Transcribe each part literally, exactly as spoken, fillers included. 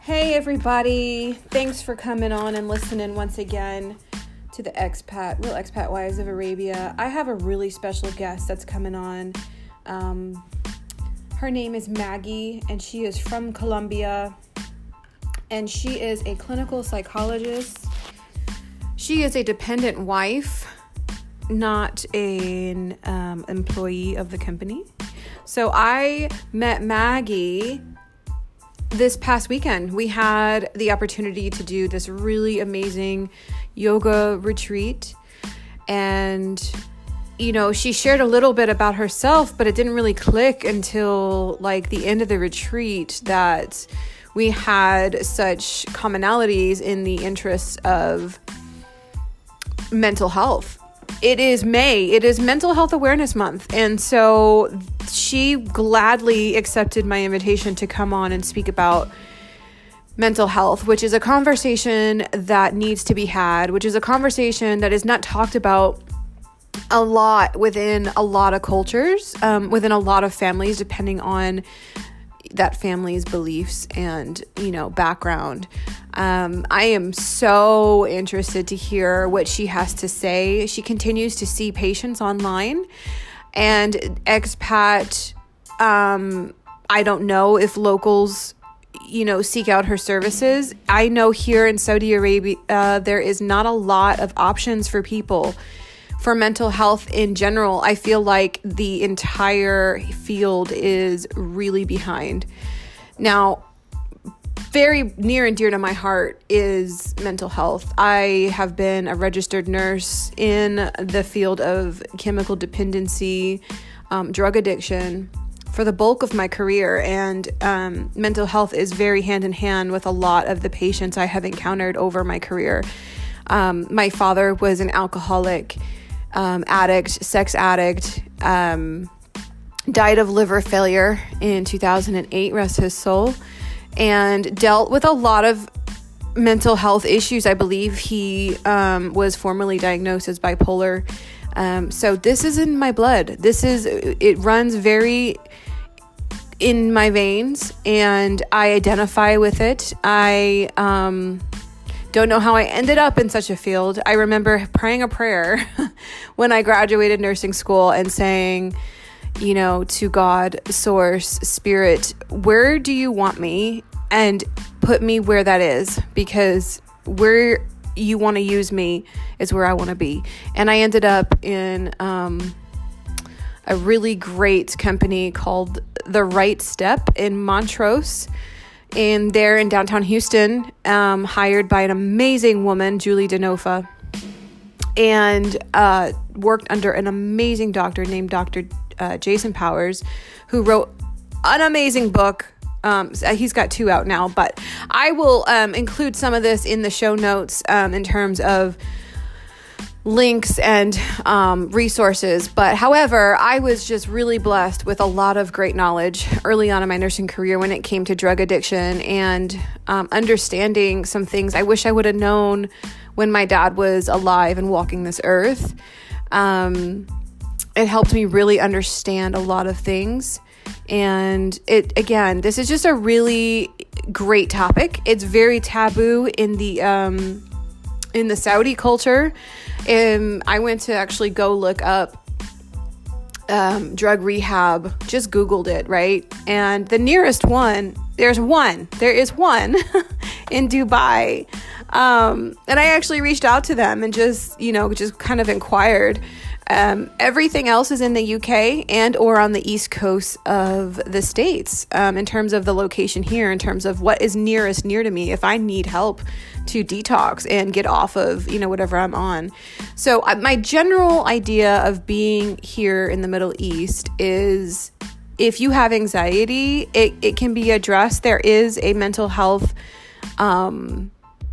Hey everybody, thanks for coming on and listening once again to the Expat, Real Expat Wives of Arabia. I have a really special guest that's coming on. Um, her name is Maggie and she is from Colombia and she is a clinical psychologist. She is a dependent wife, not an um, employee of the company. So I met Maggie this past weekend. We had the opportunity to do this really amazing yoga retreat. And, you know, she shared a little bit about herself, but it didn't really click until like the end of the retreat that we had such commonalities in the interests of mental health. It is May. It is Mental Health Awareness Month. And so she gladly accepted my invitation to come on and speak about mental health, which is a conversation that needs to be had, which is a conversation that is not talked about a lot within a lot of cultures, um, within a lot of families, depending on that family's beliefs and, you know, background. Um, I am so interested to hear what she has to say. She continues to see patients online and expat. Um, I don't know if locals, you know, seek out her services. I know here in Saudi Arabia, uh, there is not a lot of options for people for mental health in general. I feel like the entire field is really behind. Now, very near and dear to my heart is mental health. I have been a registered nurse in the field of chemical dependency, um, drug addiction for the bulk of my career. And um, mental health is very hand in hand with a lot of the patients I have encountered over my career. Um, my father was an alcoholic, um, addict, sex addict, um, died of liver failure in two thousand eight, rest his soul, and dealt with a lot of mental health issues. I believe he um, was formerly diagnosed as bipolar. Um, so this is in my blood. This is, it runs very in my veins and I identify with it. I um, don't know how I ended up in such a field. I remember praying a prayer when I graduated nursing school and saying, you know, to God, source, spirit, where do you want me? And put me where that is, because where you want to use me is where I want to be. And I ended up in um, a really great company called The Right Step in Montrose, and there in downtown Houston, um, hired by an amazing woman, Julie DeNofa, and uh, worked under an amazing doctor named Doctor Uh, Jason Powers, who wrote an amazing book. Um, he's got two out now, but I will um, include some of this in the show notes um, in terms of links and um, resources. But however, I was just really blessed with a lot of great knowledge early on in my nursing career when it came to drug addiction and um, understanding some things I wish I would have known when my dad was alive and walking this earth. Um, It helped me really understand a lot of things. And it, again, this is just a really great topic. It's very taboo in the, um, in the Saudi culture. And I went to actually go look up, um, drug rehab, just Googled it, right? And the nearest one, there's one, there is one in Dubai. Um, and I actually reached out to them and just, you know, just kind of inquired. Um, everything else is in the U K and or on the East Coast of the States, um, in terms of the location here, in terms of what is nearest near to me if I need help to detox and get off of, you know, whatever I'm on. So uh, my general idea of being here in the Middle East is if you have anxiety, it, it can be addressed. There is a mental health um,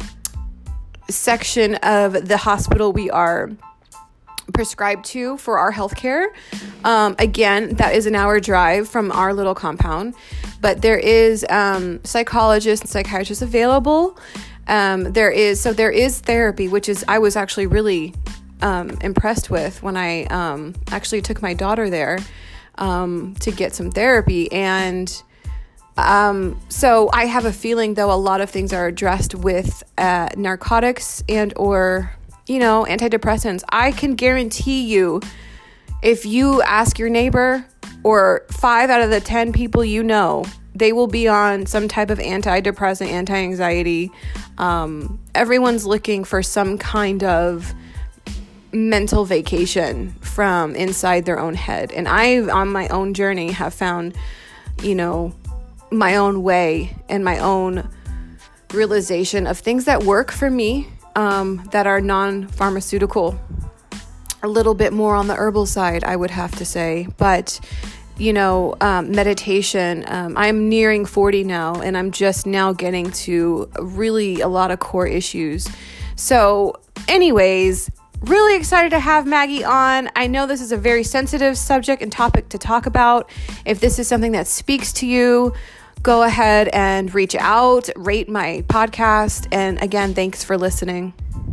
section of the hospital we are prescribed to for our healthcare. Um, again, that is an hour drive from our little compound, but there is um, psychologists and psychiatrists available. Um, there is, so there is therapy, which is, I was actually really um, impressed with when I um, actually took my daughter there um, to get some therapy. And Um, so I have a feeling, though, a lot of things are addressed with uh, narcotics and or, you know, antidepressants. I can guarantee you, if you ask your neighbor or five out of the ten people you know, they will be on some type of antidepressant, anti-anxiety. Um, everyone's looking for some kind of mental vacation from inside their own head. And I, on my own journey, have found, you know, my own way and my own realization of things that work for me, um, that are non-pharmaceutical. A little bit more on the herbal side, I would have to say. But, you know, um, meditation, um, I'm nearing forty now, and I'm just now getting to really a lot of core issues. So anyways, really excited to have Maggie on. I know this is a very sensitive subject and topic to talk about. If this is something that speaks to you, go ahead and reach out, rate my podcast. And again, thanks for listening.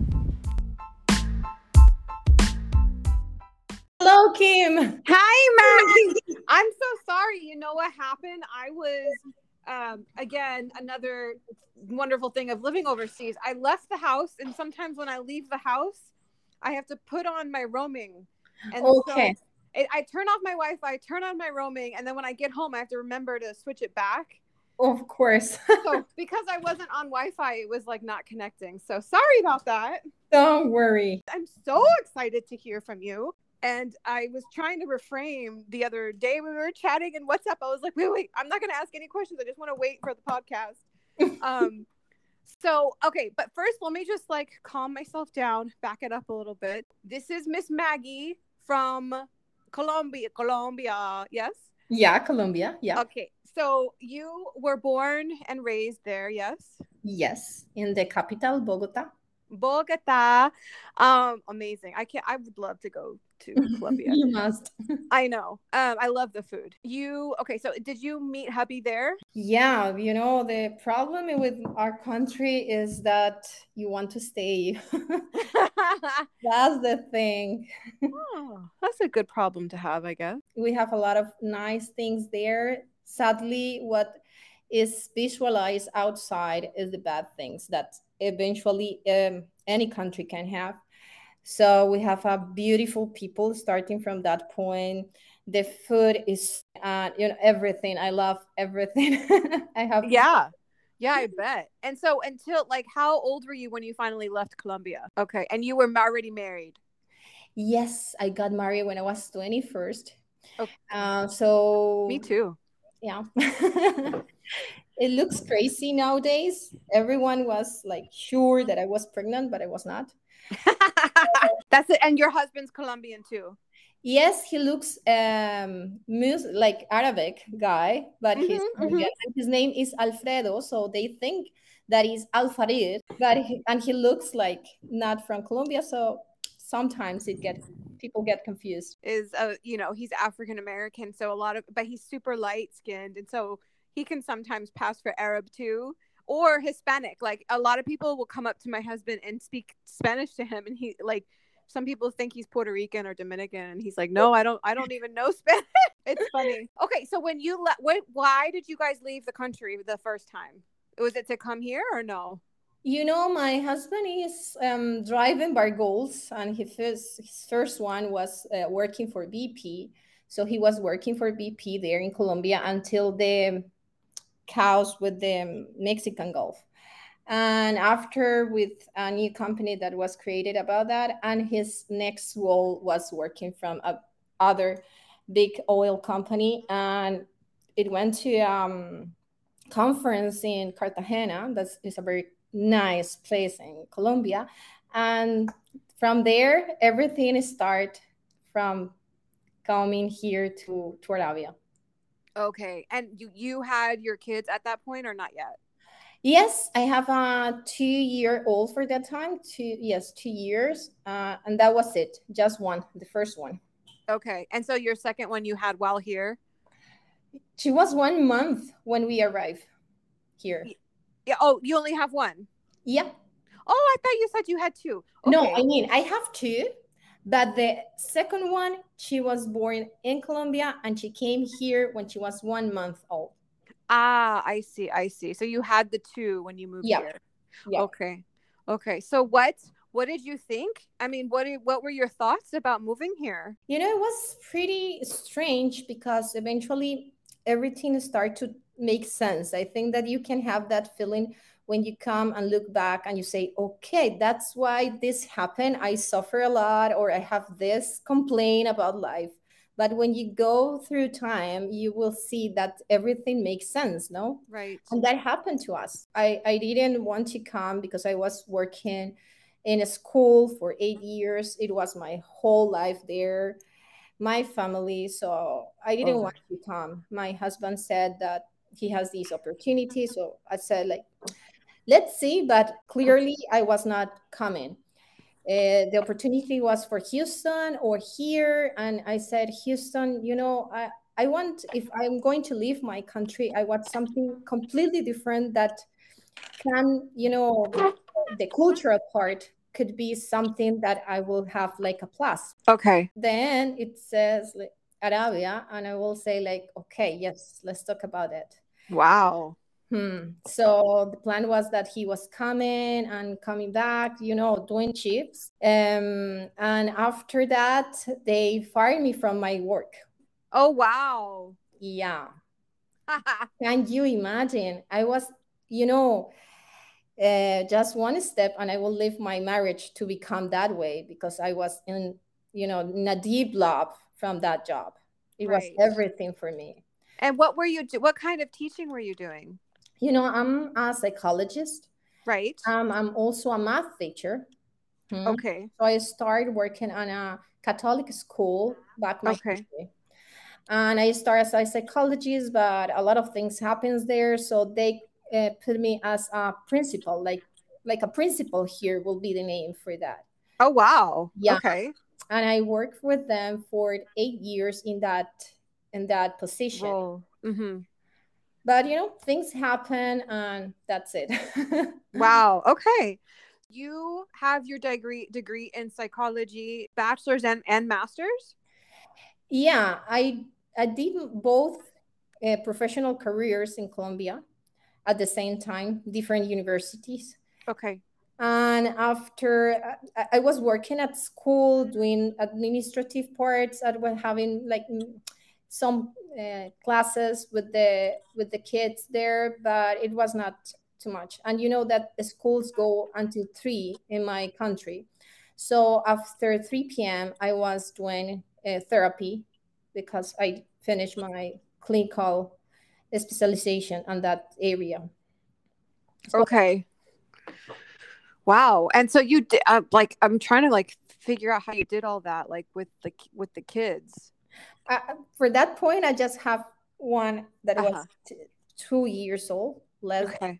Hello, Kim. Hi, Maggie. I'm so sorry. You know what happened? I was, um, again, another wonderful thing of living overseas. I left the house, and sometimes when I leave the house, I have to put on my roaming. And okay. so it, I turn off my Wi-Fi, turn on my roaming, and then when I get home, I have to remember to switch it back. Of course. So because I wasn't on Wi-Fi, it was like not connecting. So sorry about that. Don't worry. I'm so excited to hear from you. And I was trying to refrain the other day when we were chatting in WhatsApp. I was like, wait, wait, I'm not going to ask any questions. I just want to wait for the podcast. um, so, okay. But first, let me just like calm myself down, back it up a little bit. This is Miss Maggie from Colombia, Colombia. Yes? Yeah, Colombia. Yeah. Okay. So you were born and raised there. Yes? Yes. In the capital, Bogota. Bogota. Um, amazing. I can't, I would love to go to Colombia. You must. I know. Um, I love the food. You, okay, so did you meet hubby there? Yeah, you know, the problem with our country is that you want to stay. That's the thing. Oh, that's a good problem to have, I guess. We have a lot of nice things there. Sadly, what is visualized outside is the bad things that eventually um, any country can have. So we have a beautiful people starting from that point. The food is, uh, you know, everything. I love everything. I have. Yeah. Yeah, I bet. And so until like, how old were you when you finally left Colombia? Okay. And you were already married? Yes, I got married when I was twenty-first. Okay. Uh, so. Me too. Yeah. It looks crazy nowadays. Everyone was like sure that I was pregnant, but I was not. That's it. And your husband's Colombian too? Yes, he looks um mus- like Arabic guy, but mm-hmm, he's Colombian. Mm-hmm. His name is Alfredo, so they think that he's Alfarid, but he, and he looks like not from Colombia, so sometimes it get people get confused. Is uh you know, he's African American, so a lot of, but he's super light skinned, and so he can sometimes pass for Arab too, or Hispanic. Like a lot of people will come up to my husband and speak Spanish to him, and he like, some people think he's Puerto Rican or Dominican, and he's like, no, I don't, I don't even know Spanish. It's funny. Okay, so when you left, what, why did you guys leave the country the first time? Was it to come here or no? You know, my husband is um, driving by goals, and his first, his first one was uh, working for B P. So he was working for B P there in Colombia until the chaos with the Mexican Gulf. And after, with a new company that was created about that, and his next role was working from a other big oil company, and it went to um conference in Cartagena. That is a very nice place in Colombia, and from there everything start from coming here to to Arabia. Okay, and you you had your kids at that point or not yet? Yes, I have a two-year-old for that time. Two, yes, two years, uh, and that was it. Just one, the first one. Okay, and so your second one you had while here? She was one month when we arrived here. Yeah. Oh, you only have one? Yeah. Oh, I thought you said you had two. Okay. No, I mean I have two, but the second one, she was born in Colombia, and she came here when she was one month old. Ah, I see. I see. So you had the two when you moved Yeah, here. yeah. Okay. Okay. So what what did you think? I mean, what did, what were your thoughts about moving here? You know, it was pretty strange because eventually everything started to make sense. I think that you can have that feeling when you come and look back and you say, okay, that's why this happened. I suffer a lot, or I have this complaint about life. But when you go through time, you will see that everything makes sense, no? Right. And that happened to us. I, I didn't want to come because I was working in a school for eight years. It was my whole life there, my family. So I didn't Oh. want to come. My husband said that he has these opportunities. So I said, like, let's see. But clearly, I was not coming. Uh, the opportunity was for Houston or here. And I said, Houston, you know, I, I want, if I'm going to leave my country, I want something completely different that can, you know, the cultural part could be something that I will have like a plus. Okay. Then it says like Arabia, and I will say like, okay, yes, let's talk about it. Wow. Hmm. So the plan was that he was coming and coming back, you know, doing shifts. Um, and after that, they fired me from my work. Oh, wow. Yeah. Can you imagine? I was, you know, uh, just one step and I will leave my marriage to become that way because I was in, you know, in a deep love from that job. It was Right. everything for me. And what were you do- what kind of teaching were you doing? You know, I'm a psychologist. Right. Um, I'm also a math teacher. Hmm. Okay. So I started working on a Catholic school back my Okay. country. And I started as a psychologist, but a lot of things happens there. So they uh, put me as a principal, like like a principal here will be the name for that. Oh, wow. Yeah, Okay. and I worked with them for eight years in that in that position. Roll. Mm-hmm. But you know, things happen, and that's it. Wow. Okay. You have your degree degree in psychology, bachelor's and, and master's? Yeah, I I did both uh, professional careers in Colombia at the same time, different universities. Okay. And after I, I was working at school doing administrative parts, I was having like mm, some uh, classes with the with the kids there, but it was not too much. And you know that the schools go until three in my country, so after three p m I was doing uh, therapy because I finished my clinical specialization on that area. So Okay. Wow. And so you did uh, like I'm trying to like figure out how you did all that like with the with the kids. uh, for that point, I just have one that Uh-huh. was t- two years old, less. Okay.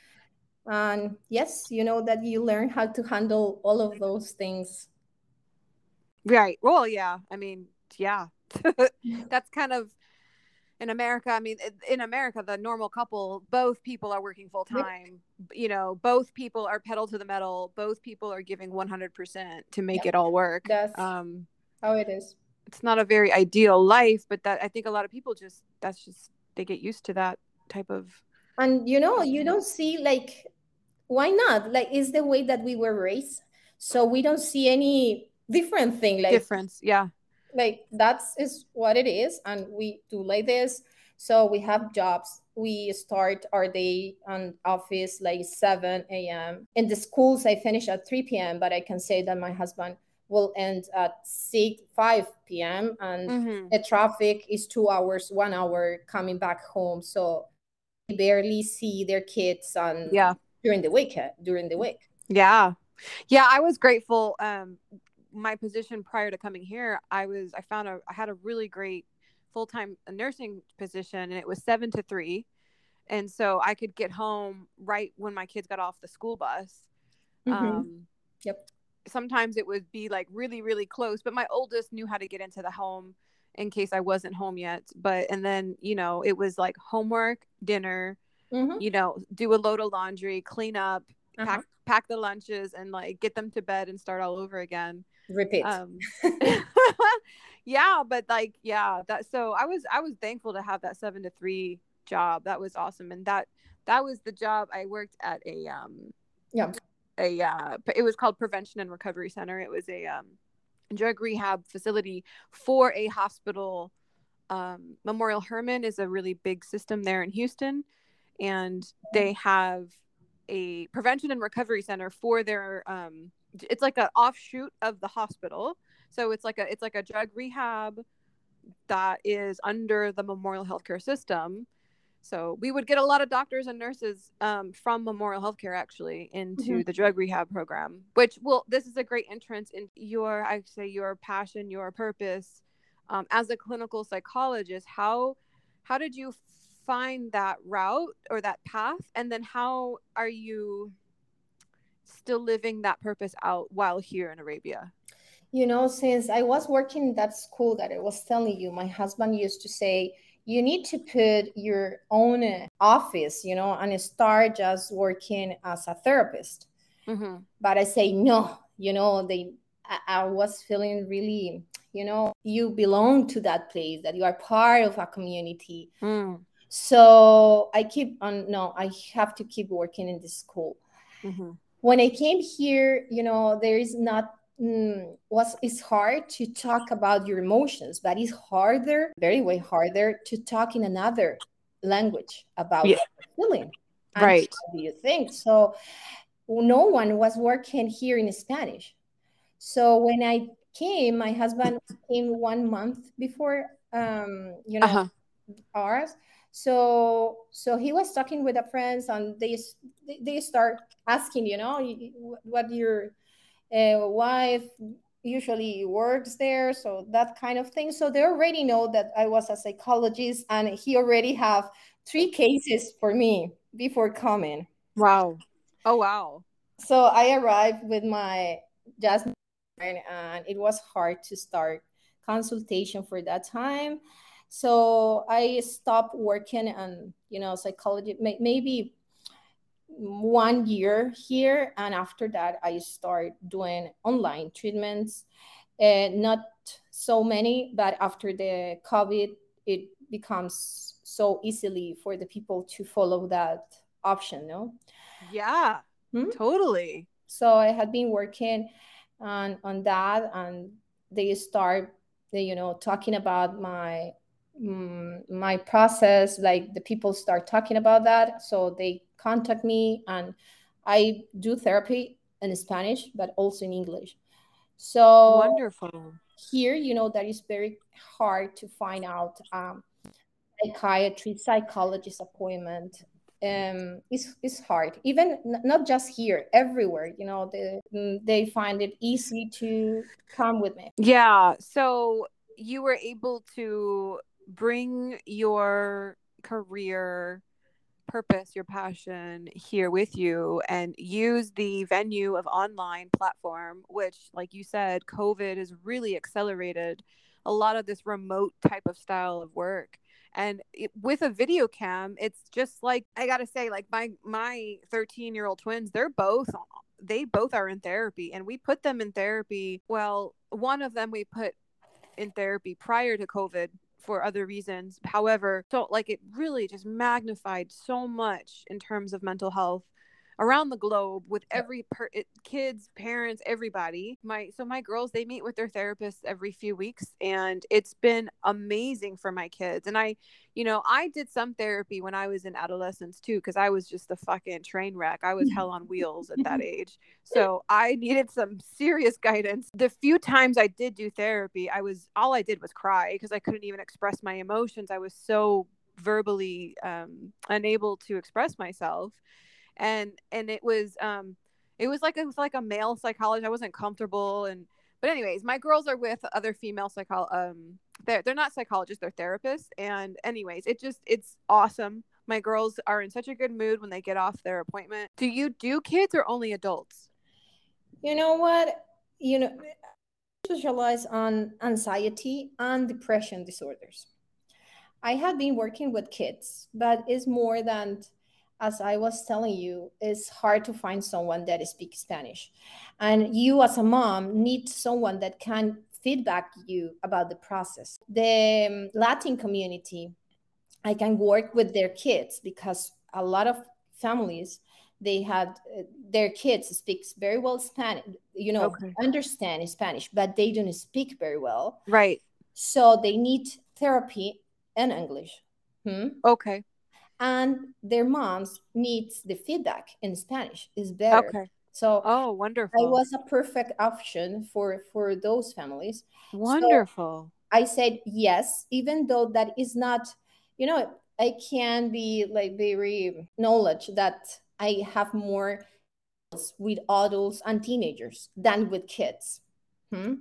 And yes, you know that you learn how to handle all of those things. Right. Well, yeah. I mean, yeah. That's kind of in America. I mean, in America, the normal couple, both people are working full Yep. time. You know, both people are pedal to the metal. Both people are giving one hundred percent to Yeah, make it all work. that's Um, how it is. it's not a very ideal life, but that I think a lot of people just, that's just, they get used to that type of And you know, you don't see like, why not? Like, it's the way that we were raised. So we don't see any different thing. Like, difference. Yeah. like that's is what it is, and we do like this. So we have jobs, we start our day on office like seven a.m. In the schools I finish at three p.m., but I can say that my husband will end at six five p.m. and Mm-hmm. the traffic is two hours, one hour coming back home. So they barely see their kids on Yeah. during the week during the week. Yeah. Yeah. I was grateful. Um, my position prior to coming here, I was, I found a, I had a really great full-time nursing position and it was seven to three. And so I could get home right when my kids got off the school bus. Mm-hmm. Um, Yep. sometimes it would be like really, really close, but my oldest knew how to get into the home in case I wasn't home yet. But, and then, you know, it was like homework, dinner, Mm-hmm. you know, do a load of laundry, clean up, Uh-huh. pack, pack the lunches and like get them to bed and start all over again. Repeat. Um, yeah, but like, yeah, that, so I was, I was thankful to have that seven to three job. That was awesome. And that that was the job. I worked at a um Yeah. a uh it was called Prevention and Recovery Center. It was a um drug rehab facility for a hospital. um Memorial Hermann is a really big system there in Houston, and they have a prevention and recovery center for their um it's like an offshoot of the hospital. So it's like a it's like a drug rehab that is under the Memorial Healthcare system. So we would get a lot of doctors and nurses um, from Memorial Healthcare actually into Mm-hmm. the drug rehab program, which will, this is a great entrance in your, I say your passion, your purpose um, as a clinical psychologist. How, how did you find that route or that path? And then how are you still living that purpose out while here in Arabia? You know, since I was working in that school that I was telling you, my husband used to say, you need to put your own office, you know, and start just working as a therapist. Mm-hmm. But I say, no, you know, they, I, I was feeling really, you know, you belong to that place, that you are part of a community. Mm. So I keep on, no, I have to keep working in this school. Mm-hmm. When I came here, you know, there is not, Mm, was it's hard to talk about your emotions, but it's harder, very way harder to talk in another language about yeah. feeling. And right. How do you think? So no one was working here in Spanish. So when I came, my husband came one month before, um, you know, uh-huh. ours. So so he was talking with the friends, and they they start asking, you know, what your Uh, wife usually works there, so that kind of thing. So they already know that I was a psychologist, and he already have three cases for me before coming. Wow. Oh, wow. So I arrived with my just, and it was hard to start consultation for that time. So I stopped working on, you know, psychology, maybe one year here, and after that I start doing online treatments. Uh, not so many, but after the COVID it becomes so easily for the people to follow that option. No, yeah. Hmm? Totally. So I had been working on on that, and they start they, you know, talking about my my process, like the people start talking about that, so they contact me, and I do therapy in Spanish but also in English. So wonderful. Here, you know, that is very hard to find out um psychiatry psychologist appointment. Um it's, it's hard, even n- not just here, everywhere, you know, they they find it easy to come with me. Yeah, so you were able to bring your career purpose, your passion here with you, and use the venue of online platform, which, like you said, COVID has really accelerated a lot of this remote type of style of work. And it, with a video cam, it's just like, I gotta say, like my my thirteen year old twins, they're both they both are in therapy, and we put them in therapy. Well, one of them we put in therapy prior to COVID for other reasons. However, so like it really just magnified so much in terms of mental health around the globe with every per- it, kids, parents, everybody. My so my girls, they meet with their therapists every few weeks, and it's been amazing for my kids. And I, you know, I did some therapy when I was in adolescence too, because I was just a fucking train wreck. I was hell on wheels at that age. So I needed some serious guidance. The few times I did do therapy, I was all I did was cry because I couldn't even express my emotions. I was so verbally um, unable to express myself. And and it was um it was like it was like a male psychologist. I wasn't comfortable. And but anyways, my girls are with other female psychol um they're, they're not psychologists, they're therapists. And anyways, it just it's awesome. My girls are in such a good mood when they get off their appointment. Do you do kids or only adults? You know what, you know, specialize on anxiety and depression disorders. I have been working with kids, but it's more than, as I was telling you, it's hard to find someone that speaks Spanish. And you as a mom need someone that can feedback you about the process. The um, Latin community I can work with their kids, because a lot of families, they had uh, their kids speaks very well Spanish, you know, Okay. understand Spanish, but they don't speak very well. Right. So they need therapy in English. Hmm? Okay. And their moms needs the feedback in Spanish is better. Okay. So Oh, I wonderful. was a perfect option for for those families. So Wonderful. I said yes, even though that is not, you know, I can be like very knowledge that I have more with adults and teenagers than with kids. Hmm?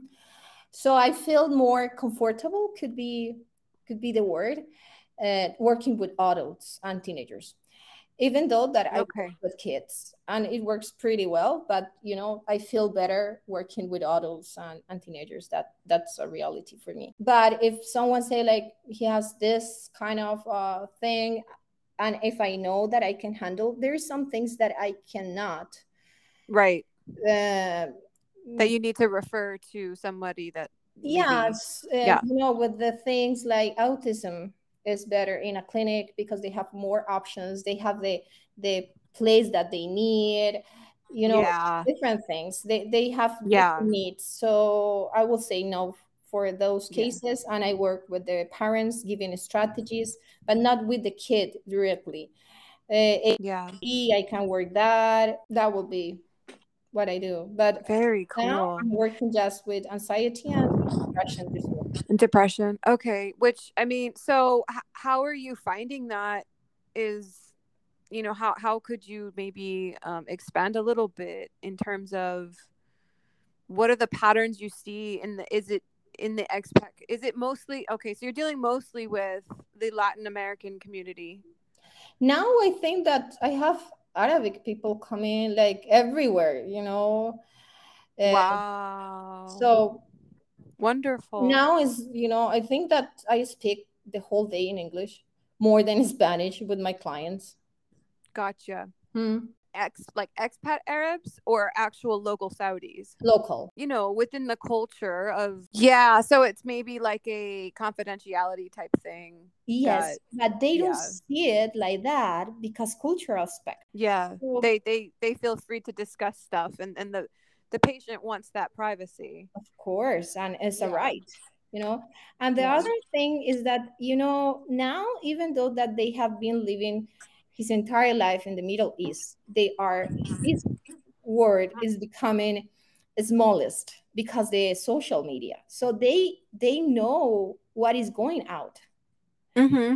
So I feel more comfortable, could be could be the word, uh, working with adults and teenagers, even though that I work Okay. with kids and it works pretty well. But you know, I feel better working with adults and, and teenagers. That that's a reality for me. But if someone say like he has this kind of uh, thing, and if I know that I can handle, there's some things that I cannot. Right. Uh, That you need to refer to somebody that maybe, yes, uh, yeah. you know, with the things like autism is better in a clinic because they have more options. They have the the place that they need, you know, Yeah. different things. They they have Yeah. different needs. So I will say no for those Yeah. cases, and I work with the parents giving strategies, but not with the kid directly. Uh, Yeah. I can work that. That will be what I do. But Very now cool. I'm working just with anxiety and depression disorder. Depression. Okay. Which, I mean, so h- how are you finding that is, you know, how, how could you maybe um, expand a little bit in terms of what are the patterns you see in the, is it in the expat, is it mostly, okay, so you're dealing mostly with the Latin American community. Now I think that I have Arabic people coming like everywhere, you know. Uh, Wow. so Wonderful. now is, you know, I think that I speak the whole day in English more than Spanish with my clients. Gotcha. Hmm. Ex like expat Arabs or actual local Saudis? Local. You know, within the culture of, yeah, so it's maybe like a confidentiality type thing Yes, that, but they don't yeah, see it like that because cultural aspect. yeah, So, they they they feel free to discuss stuff, and and the the patient wants that privacy. of course, and it's a Yeah. right, you know. And the Yeah. other thing is that, you know, now even though that they have been living his entire life in the Middle East, they are this word is becoming smallest because the social media. So they they know what is going out, Mm-hmm.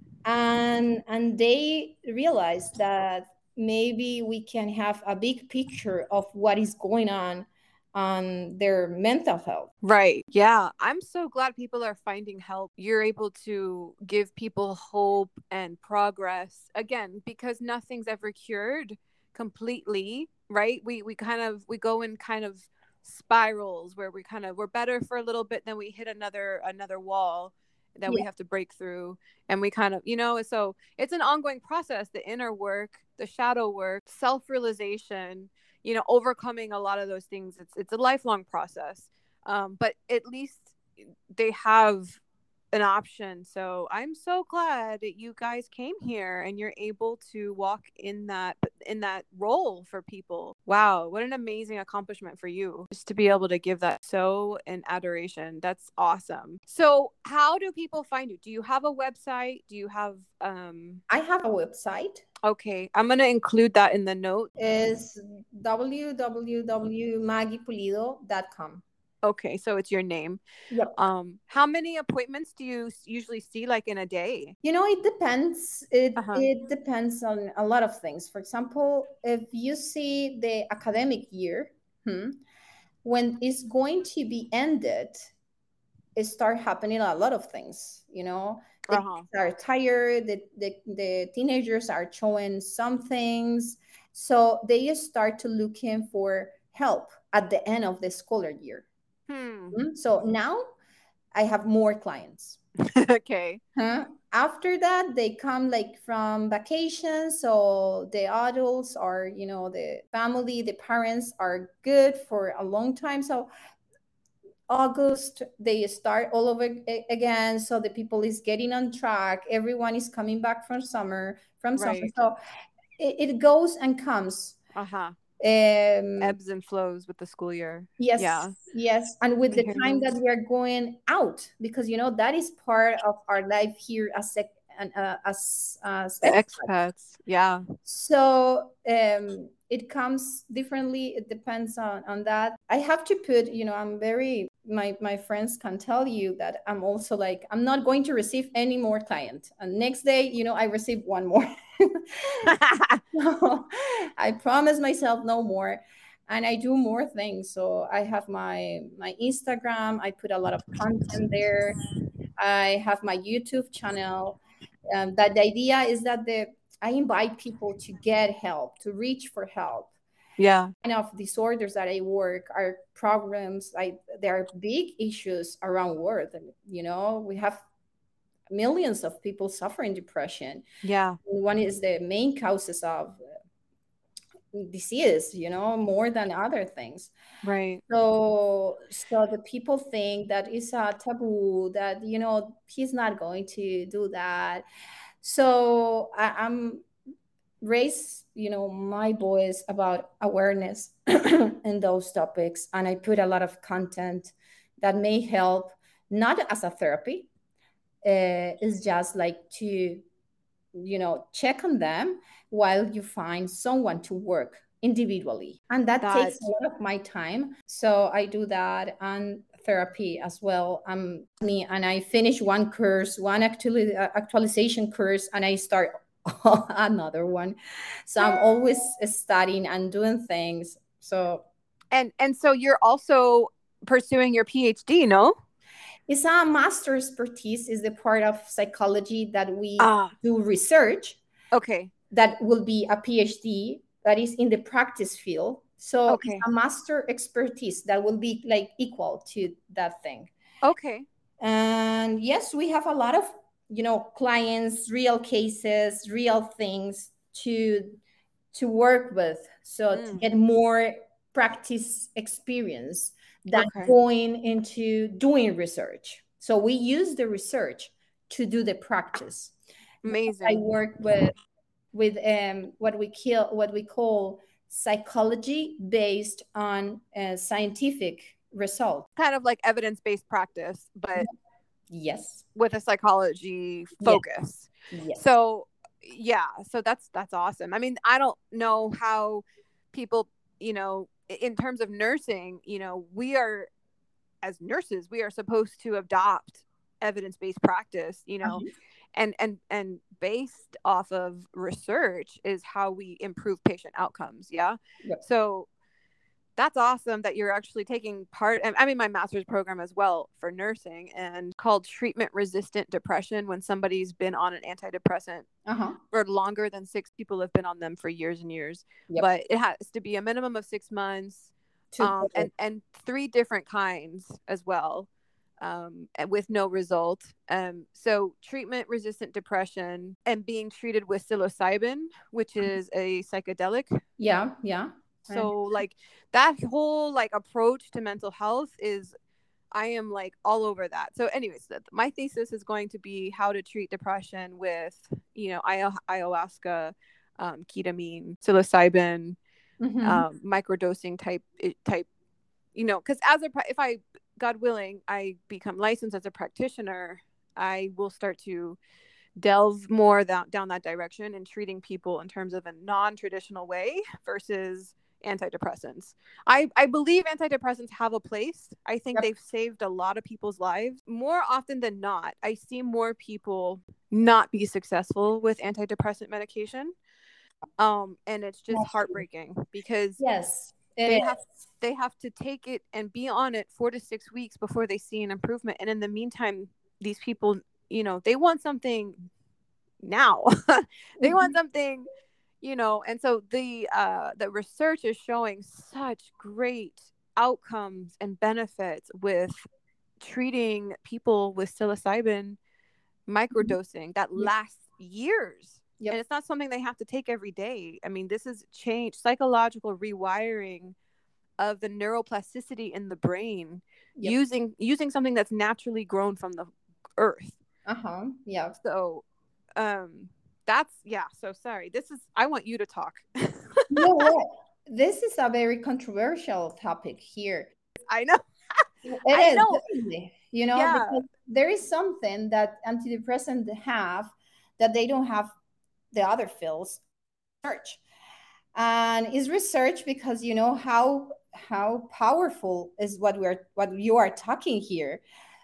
and and they realize that maybe we can have a big picture of what is going on on their mental health. Right. Yeah. I'm so glad people are finding help. You're able to give people hope and progress again, because nothing's ever cured completely, right? We we kind of we go in kind of spirals where we kind of we're better for a little bit, then we hit another another wall that we Yeah. have to break through, and we kind of, you know, so it's an ongoing process, the inner work, the shadow work, self-realization, you know, overcoming a lot of those things. It's it's a lifelong process, um, but at least they have an option. So I'm so glad that you guys came here and you're able to walk in that in that role for people. Wow, what an amazing accomplishment for you, just to be able to give that so in adoration. That's awesome. So how do people find you? Do you have a website? Do you have um I have a website. okay, I'm going to include that in the note. Is w w w dot maggie pulido dot com. Okay, so it's your name. Yep. Um, how many appointments do you usually see, like, in a day? You know, it depends. It Uh-huh. it depends on a lot of things. For example, if you see the academic year, hmm, when it's going to be ended, it start happening a lot of things. You know, the Uh-huh. kids are tired. The, the the teenagers are showing some things, so they start to looking for help at the end of the scholar year. Hmm. Hmm. So now I have more clients. Okay. Huh? After that, they come like from vacation. So the adults are, you know, the family, the parents are good for a long time. So August, they start all over again. So the people is getting on track. Everyone is coming back from summer, from summer. Right. So it, it goes and comes. Uh-huh. Um, Ebbs and flows with the school year. yes, Yeah. yes. And with I the hear time you. that we are going out, because, you know, that is part of our life here as sec- and uh, as, as The expats. expats. Yeah. So um, it comes differently. It depends on, on that. I have to put, you know, I'm very, my, my friends can tell you that I'm also like, I'm not going to receive any more client. And next day, you know, I receive one more. So I promise myself no more. And I do more things. So I have my my Instagram. I put a lot of content there. I have my YouTube channel. Um, that the idea is that the I invite people to get help, to reach for help. Yeah. Kind of disorders that I work are problems. Like there are big issues around world. And, you know, we have millions of people suffering depression. Yeah. One is the main causes of disease, you know, more than other things. Right. So, so the people think that it's a taboo, that, you know, he's not going to do that. So I, I'm raise, you know, my voice about awareness in those topics. And I put a lot of content that may help, not as a therapy, uh, it's just like to, you know, check on them while you find someone to work individually. And that That takes a lot of my time. So I do that and therapy as well. Um, me and I finish one course, one actually uh, actualization course, and I start another one. So I'm always studying and doing things. So and and so you're also pursuing your PhD, no? it's a master expertise is the part of psychology that we Ah. do research. Okay. That will be a PhD that is in the practice field. So Okay. it's a master expertise that will be like equal to that thing. Okay. And yes, we have a lot of, you know, clients, real cases, real things to to work with. So Mm. to get more practice experience than Okay. going into doing research. So we use the research to do the practice. Amazing. I work with with um, what we kill, what we call psychology based on uh, scientific result. Kind of like evidence-based practice, but Yes, with a psychology focus. Yes. Yes. So yeah, so that's that's awesome. I mean, I don't know how people, you know, in terms of nursing, you know, we are, as nurses, we are supposed to adopt evidence-based practice, you know, Uh-huh. and and and based off of research is how we improve patient outcomes. Yeah. Yep. So that's awesome that you're actually taking part. I'm in my master's program as well for nursing, and called treatment resistant depression, when somebody's been on an antidepressant Uh-huh. for longer than six people have been on them for years and years. Yep. But it has to be a minimum of six months. Um, and, and three different kinds as well, um, with no result. Um, so treatment resistant depression and being treated with psilocybin, which is a psychedelic. Yeah, yeah. So like that whole like approach to mental health is, I am like all over that. So anyways, my thesis is going to be how to treat depression with, you know, ayahuasca, um, ketamine, psilocybin, Mm-hmm. um, microdosing type type, you know, because as a if I, God willing, I become licensed as a practitioner, I will start to delve more that, down that direction and treating people in terms of a non-traditional way versus antidepressants. I, I believe antidepressants have a place. I think Yep. they've saved a lot of people's lives. More often than not, I see more people not be successful with antidepressant medication. Um, and it's just That's heartbreaking because yes, they is. have they have to take it and be on it four to six weeks before they see an improvement. And in the meantime, these people, you know, they want something now. They Mm-hmm. want something, you know, and so the uh, the research is showing such great outcomes and benefits with treating people with psilocybin microdosing that Yep. lasts years. Yep. And it's not something they have to take every day. I mean, this is change, psychological rewiring of the neuroplasticity in the brain Yep. using using something that's naturally grown from the earth. Uh-huh. Yeah. So um that's yeah so sorry, this is I want you to talk. You know what? This is a very controversial topic here. I know. It I is know. definitely, you know, Yeah. because there is something that antidepressants have that they don't have the other fields. Research, and is research because you know how how powerful is what we're what you are talking here.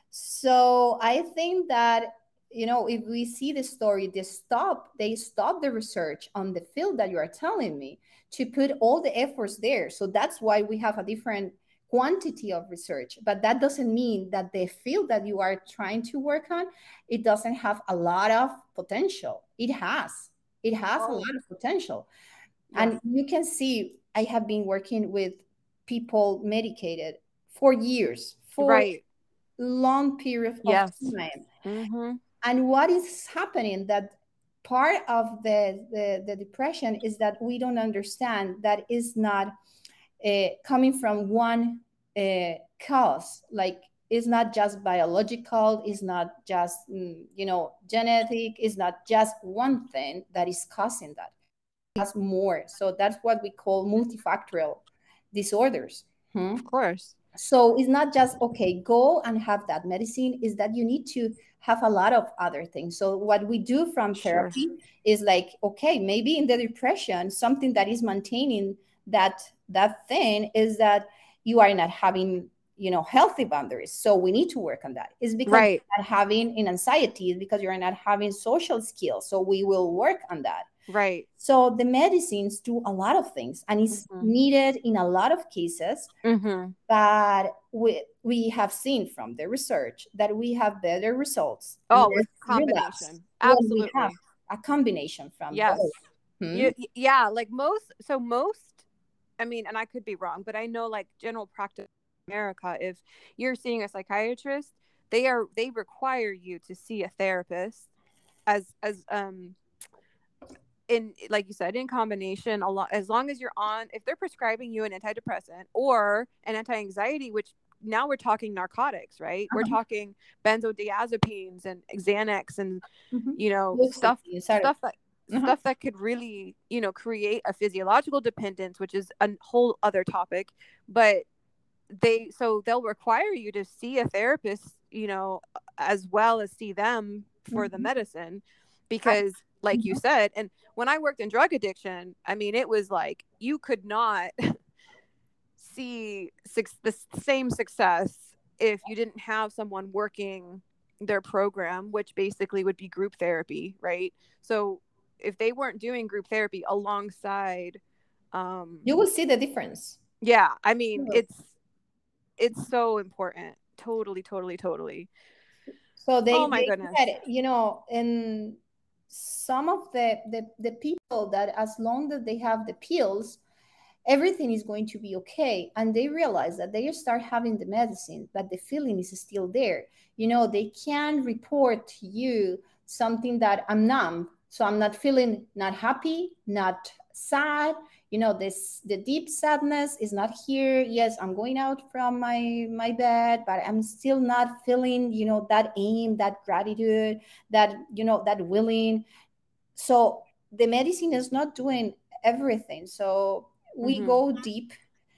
So I think that, you know, if we see the story, they stop they stop the research on the field that you are telling me to put all the efforts there. So that's why we have a different quantity of research, but that doesn't mean that the field that you are trying to work on, it doesn't have a lot of potential. It has it has a Oh, lot of potential. yes. And you can see I have been working with people medicated for years, for Right. long period of Yes. time. Mm-hmm. And what is happening that part of the, the, the depression is that we don't understand that is not uh, coming from one uh, cause. Like, it's not just biological, it's not just mm, you know, genetic, it's not just one thing that is causing that. Has more. So that's what we call multifactorial disorders. Hmm? Of course. So it's not just, okay, go and have that medicine, is that you need to have a lot of other things. So what we do from Sure. therapy is like, okay, maybe in the depression, something that is maintaining that that thing is that you are not having, you know, healthy boundaries. So we need to work on that. It's because Right. you're not having an anxiety, it's because you're not having social skills. So we will work on that. Right. So the medicines do a lot of things, and it's Mhm. needed in a lot of cases. Mm-hmm. But we we have seen from the research that we have better results. Oh, less with relapse combination. when we have Absolutely. a combination from Yes. both. Hmm? You, y- yeah, like most, so most, I mean, and I could be wrong, but I know like general practice in America, if you're seeing a psychiatrist, they are, they require you to see a therapist as, as, um, in, like you said, in combination a lot, as long as you're on, if they're prescribing you an antidepressant or an anti-anxiety, which now we're talking narcotics, right? Uh-huh. We're talking benzodiazepines and Xanax and, Mhm. you know, Lucy, stuff, sorry. stuff that, Uh-huh. stuff that could really, you know, create a physiological dependence, which is a whole other topic. But they, so they'll require you to see a therapist, you know, as well as see them for the Mhm. medicine, because like you said, and when I worked in drug addiction, I mean, it was like you could not see six, the same success if you didn't have someone working their program, which basically would be group therapy, right? So if they weren't doing group therapy alongside, um, You will see the difference. yeah, I mean, Sure. it's it's so important. Totally, totally, totally. So they, Oh my they goodness. said, you know, in some of the, the the people that as long as they have the pills, everything is going to be okay, and they realize that they start having the medicine but the feeling is still there. You know, they can report to you something that I'm numb, so I'm not feeling, not happy, not sad, you know, this, the deep sadness is not here. Yes, I'm going out from my my bed, but I'm still not feeling, you know, that aim, that gratitude, that, you know, that willing. So the medicine is not doing everything. So we Mm-hmm. go deep,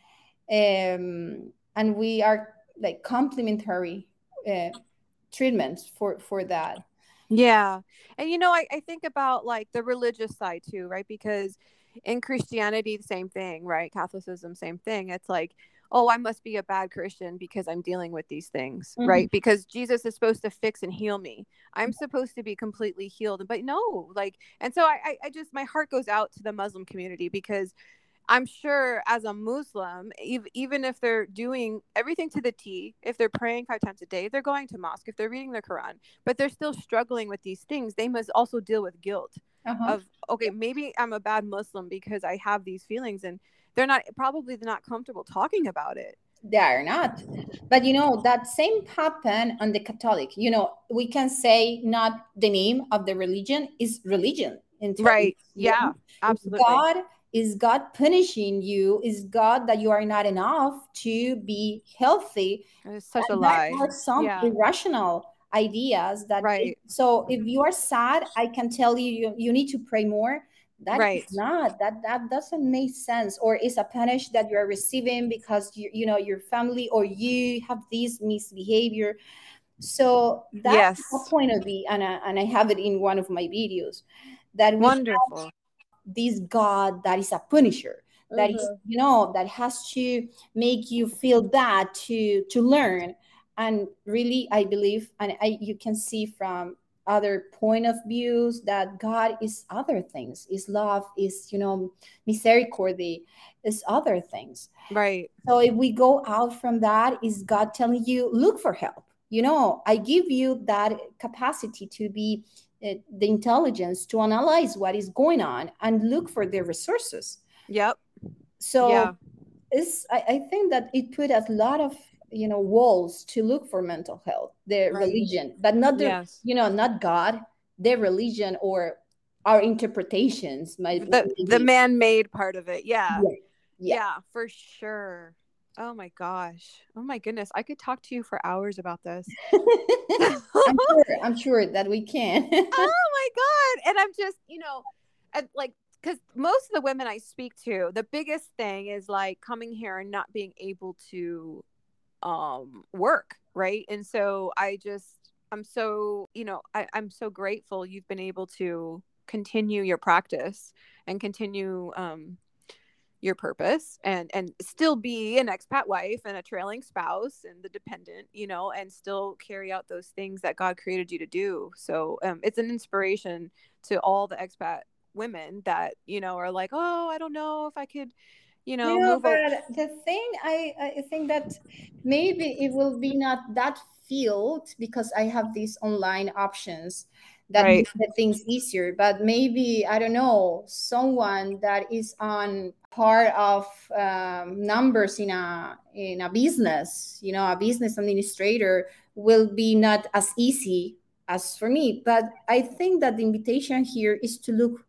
um, and we are like complementary uh, treatments for for that. Yeah. And you know, I, I think about like the religious side too, right? Because in Christianity, the same thing, right? Catholicism, same thing. It's like, oh, I must be a bad Christian because I'm dealing with these things, Mhm. right? Because Jesus is supposed to fix and heal me. I'm supposed to be completely healed. But no, like, and so I, I, I just, my heart goes out to the Muslim community, because I'm sure as a Muslim, ev- even if they're doing everything to the T, if they're praying five times a day, if they're going to mosque, if they're reading their Quran, but they're still struggling with these things, they must also deal with guilt Uh-huh. of, okay, maybe I'm a bad Muslim because I have these feelings, and they're not, probably they're not comfortable talking about it. They are not. But you know, that same happen on the Catholic. You know, we can say not the name of the religion is religion in terms, Right. you Yeah, know, absolutely. God Is God punishing you? Is God that you are not enough to be healthy? It's such a And there lie. are some Yeah. irrational ideas that Right. it, so if you are sad, I can tell you, you you need to pray more. That Right. is not, that that doesn't make sense. Or is a punish that you are receiving because you you know your family or you have this misbehavior. So that's Yes. the point of view, and I, and I have it in one of my videos, that we Wonderful. this God that is a punisher, that is, Mhm. you know, that has to make you feel bad to to learn. And really, I believe, and I, you can see from other point of views, that God is other things, is love, is, you know, misericordia, is other things. Right. So if we go out from that, is God telling you, look for help? You know, I give you that capacity to be uh, the intelligence to analyze what is going on and look for the resources. Yep. So Yeah. it's, I, I think that it put a lot of, you know, walls to look for mental health, the Right. religion, but not the, Yes. you know, not God, the religion or our interpretations. My, The the man-made part of it. Yeah. yeah, yeah. Yeah, for sure. Oh my gosh. Oh my goodness. I could talk to you for hours about this. I'm sure, I'm sure that we can. Oh my God. And I'm just, you know, and like, because most of the women I speak to, the biggest thing is like coming here and not being able to um work, right? And so I just, I'm so, you know, I, I'm so grateful you've been able to continue your practice and continue um your purpose and and still be an expat wife and a trailing spouse and the dependent, you know, and still carry out those things that God created you to do. So um, it's an inspiration to all the expat women that, you know, are like, oh, I don't know if I could, you know, You know, move. but the thing, I, I think that maybe it will be not that field, because I have these online options that Right. make the things easier. But maybe, I don't know, someone that is on part of um, numbers in a in a business, you know, a business administrator, will be not as easy as for me. But I think that the invitation here is to look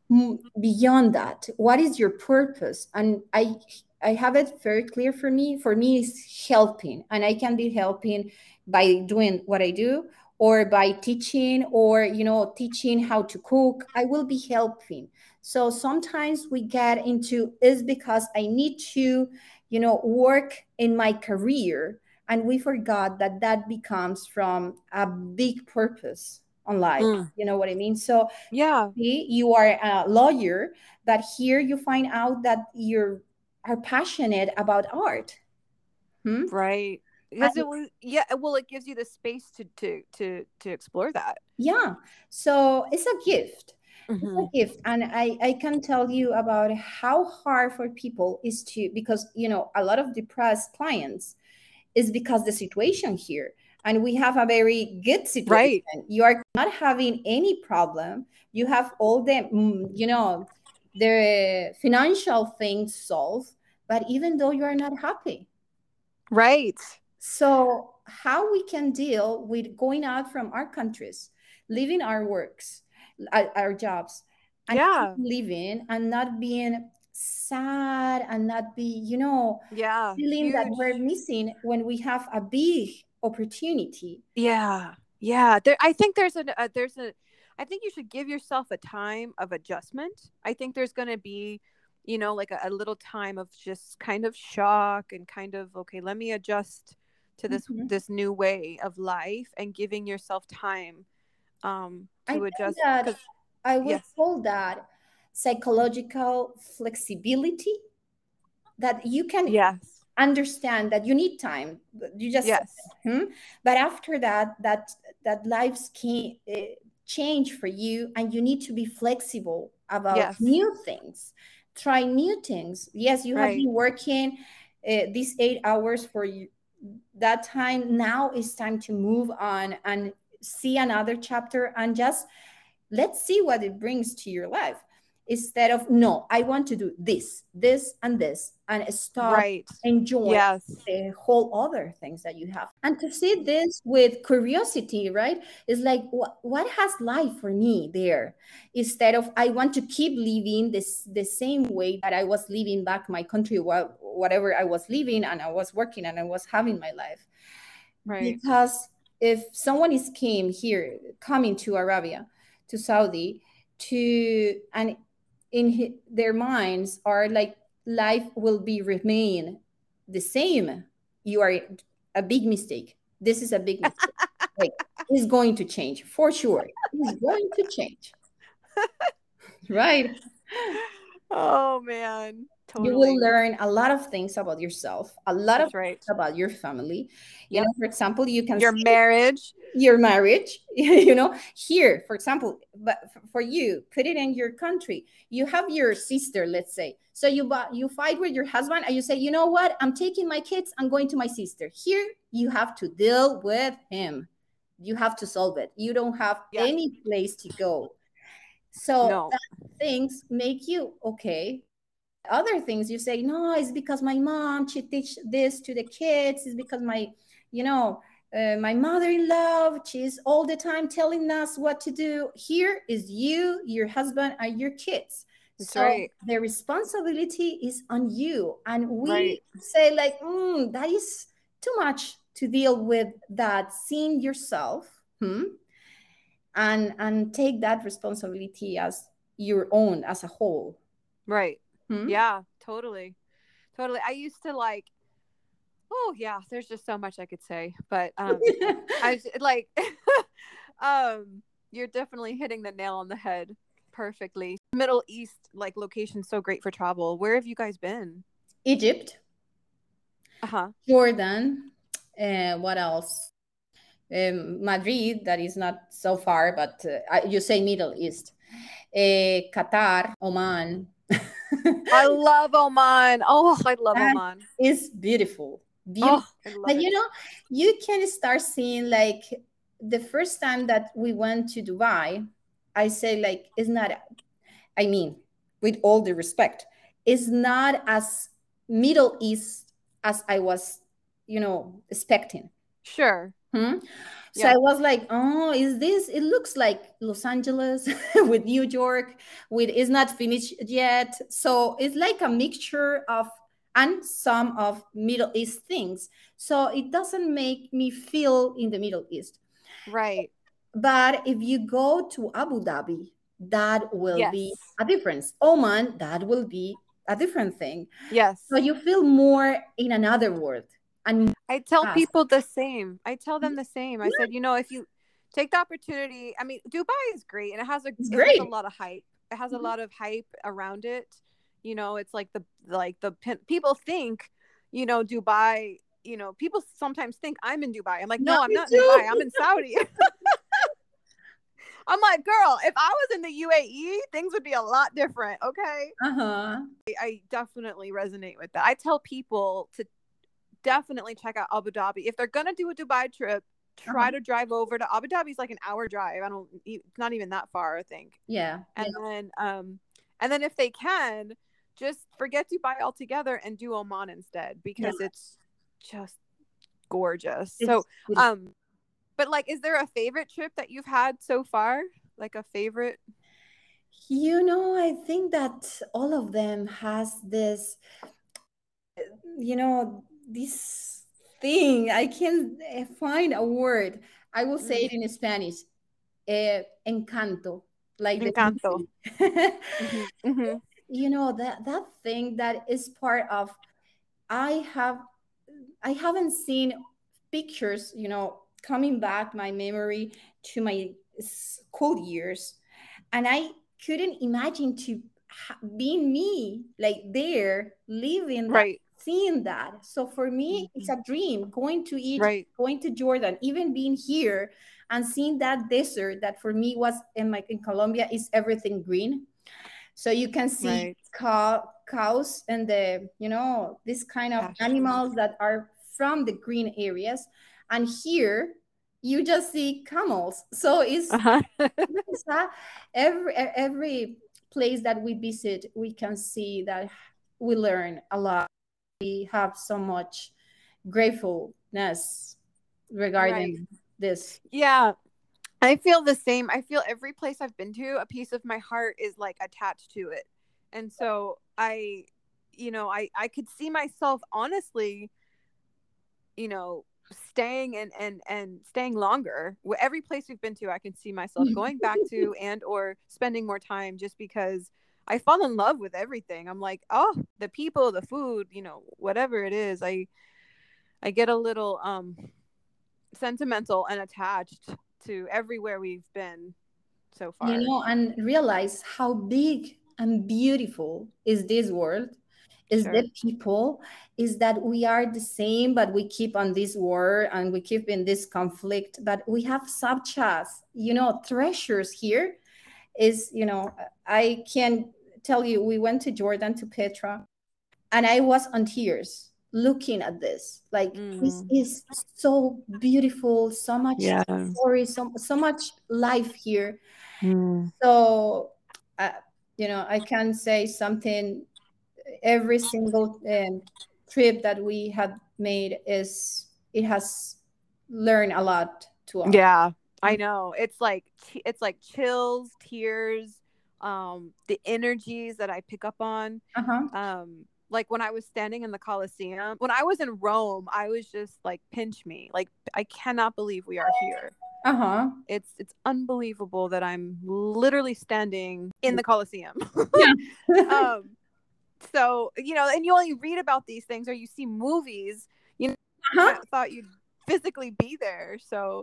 beyond that. What is your purpose? And i i have it very clear for me. For me, is helping, and I can be helping by doing what I do, or by teaching, or, you know, teaching how to cook. I will be helping. So sometimes we get into, is because I need to, you know, work in my career, and we forgot that that becomes from a big purpose on life. Mm. You know what I mean? So Yeah. you are a lawyer, but here you find out that you are passionate about art. Hmm? Right. Because it was, yeah, well, it gives you the space to to to to explore that. Yeah. So it's a gift. It's Mm-hmm. a gift. And I, I can tell you about how hard for people is to, because, you know, a lot of depressed clients is because the situation here. And we have a very good situation. Right. You are not having any problem. You have all the, you know, the financial things solved, but even though you are not happy. Right. So how we can deal with going out from our countries, leaving our works, our, our jobs, and Yeah. living and not being sad and not be, you know, Yeah. feeling Huge. that we're missing when we have a big opportunity. Yeah. Yeah. There, I think there's a, uh, there's a, I think you should give yourself a time of adjustment. I think there's going to be, you know, like a, a little time of just kind of shock and kind of, okay, let me adjust to this, Mm-hmm. this new way of life, and giving yourself time um, to I think adjust. that I would Yes. call that psychological flexibility, that you can Yes. understand that you need time. You just Yes. hmm? But after that, that that lives can uh, change for you, and you need to be flexible about Yes. new things. Try new things. Yes, you have Right. been working uh, these eight hours for you, that time. Now it's time to move on and see another chapter, and just let's see what it brings to your life. instead of, no, I want to do this, this, and this, and stop Right. enjoying Yes. the whole other things that you have. And to see this with curiosity, right? It's like, what, what has life for me there? Instead of, I want to keep living this the same way that I was living back my country, while whatever I was living, and I was working and I was having my life. Right. Because if someone is came here, coming to Arabia, to Saudi, to, and in his, their minds are like, life will be remain the same, you are a big mistake. This is a big mistake. Like, it's going to change for sure. It's going to change. Right. Oh man, totally. You will learn a lot of things about yourself, a lot That's of right. things about your family. You Yep. know, for example, you can Your see marriage. your marriage, you know, here, for example, but for you, put it in your country. You have your sister, let's say. So you you fight with your husband and you say, you know what? I'm taking my kids. I'm going to my sister. Here, you have to deal with him. You have to solve it. You don't have Yes. any place to go. So No. things make you okay. Other things you say, no, it's because my mom, she teach this to the kids. It's because my, you know, uh, my mother-in-law, she's all the time telling us what to do. Here is you, your husband, and your kids. That's so right. the responsibility is on you. And we Right. say like, mm, that is too much to deal with that, seeing yourself, hmm? and and take that responsibility as your own, as a whole. Right. Hmm? Yeah, totally. Totally. I used to like, oh yeah, there's just so much I could say, but um I was like um you're definitely hitting the nail on the head perfectly. Middle East like location so great for travel. Where have you guys been? Egypt, Uh-huh. Jordan, uh, what else? Um, Madrid, that is not so far, but uh, you say Middle East. Uh, Qatar, Oman. I love Oman. Oh, I love That Oman. It's beautiful. Beautiful. Oh, I love But it. you know, you can start seeing like the first time that we went to Dubai, I say like, it's not, I mean, with all the respect, it's not as Middle East as I was, you know, expecting. Sure. Hmm? So Yeah. I was like, oh, is this, it looks like Los Angeles with New York, with, it's not finished yet. So it's like a mixture of, and some of Middle East things. So it doesn't make me feel in the Middle East. Right. But if you go to Abu Dhabi, that will Yes. be a difference. Oman, that will be a different thing. Yes. So you feel more in another world. And I tell fast. people the same. I tell them the same. I said, you know, if you take the opportunity, I mean, Dubai is great and it has a It's it great. has a lot of hype. It has Mhm. a lot of hype around it. You know, it's like the like the people think, you know, Dubai, you know, people sometimes think I'm in Dubai. I'm like, no, No, I'm me not in too. Dubai. I'm in Saudi. I'm like, girl, if I was in the U A E, things would be a lot different. Okay. Uh-huh. I, I definitely resonate with that. I tell people to definitely check out Abu Dhabi. If they're going to do a Dubai trip, try Uh-huh. to drive over to Abu Dhabi. Is like an hour drive. I don't, it's not even that far, I think. Yeah. And yeah. then, um, and then if they can, just forget Dubai altogether and do Oman instead because Yeah. it's just gorgeous. It's so, beautiful. um, but like, is there a favorite trip that you've had so far? Like a favorite? You know, I think that all of them has this, you know, this thing. I can't eh, find a word. I will say it in Spanish. Eh, encanto, like the Encanto. movie. Mhm, mhm. You know, that that thing that is part of. I have, I haven't seen pictures. You know, coming back my memory to my school years, and I couldn't imagine to ha- being me like there living that, Right. seeing that. So for me, Mhm. it's a dream going to Egypt, Right. going to Jordan, even being here and seeing that desert that for me was in my in Colombia is everything green. So you can see Right. cow, cows and the, you know, this kind of Pastures. animals that are from the green areas. And here you just see camels. So it's, Uh-huh. it's a, every every place that we visit, we can see that we learn a lot. We have so much gratefulness regarding Right. this. Yeah. I feel the same. I feel every place I've been to, a piece of my heart is like attached to it. And so I, you know, I, I could see myself honestly, you know, staying and, and, and staying longer. Every place we've been to, I can see myself going back to and or spending more time, just because I fall in love with everything. I'm like, oh, the people, the food, you know, whatever it is, I, I get a little um sentimental and attached to everywhere we've been so You far. know, and realize how big and beautiful is this world, is Sure. the people, is that we are the same, but we keep on this war and we keep in this conflict. But we have such as, you know, treasures here. Is, you know, I can tell you, we went to Jordan, to Petra, and I was on tears looking at this. Like, this Mm. is so beautiful, so much Yeah. story, so, so much life here. Mm. So, uh, you know, I can say something. Every single um, trip that we have made is, it has learned a lot to us. Yeah, I know. It's like it's like chills, tears, um, the energies that I pick up on. Uh-huh. Um, like when I was standing in the Colosseum, when I was in Rome, I was just like, pinch me. Like, I cannot believe we are here. Uh-huh. It's it's unbelievable that I'm literally standing in the Colosseum. Yeah. um, so, you know, and you only read about these things or you see movies, you know, Uh-huh. I thought you'd physically be there. So,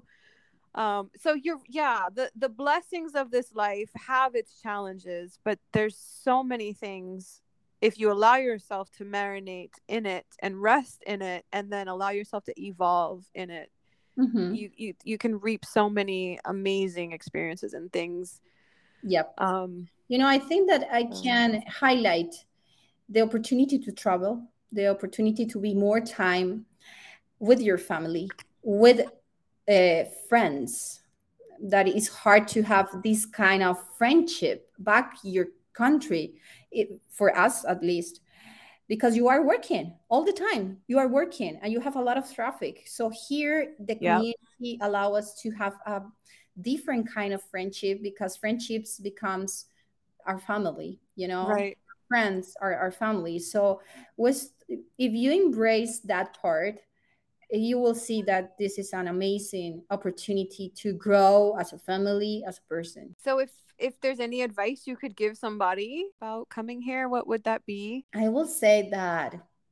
um, so you're, yeah, the, the blessings of this life have its challenges, but there's so many things if you allow yourself to marinate in it and rest in it, and then allow yourself to evolve in it. Mm-hmm. You, you, you can reap so many amazing experiences and things. Yep. Um, You know, I think that I um, can highlight the opportunity to travel, the opportunity to be more time with your family, with uh, friends. That is hard to have this kind of friendship back your country, it, for us at least, because you are working all the time. You are working and you have a lot of traffic. So here, the yeah. community allow us to have a different kind of friendship, because friendships becomes our family, you know. Right. Friends are our family. So with, if you embrace that part, you will see that this is an amazing opportunity to grow as a family, as a person. So if if there's any advice you could give somebody about coming here, what would that be? I will say that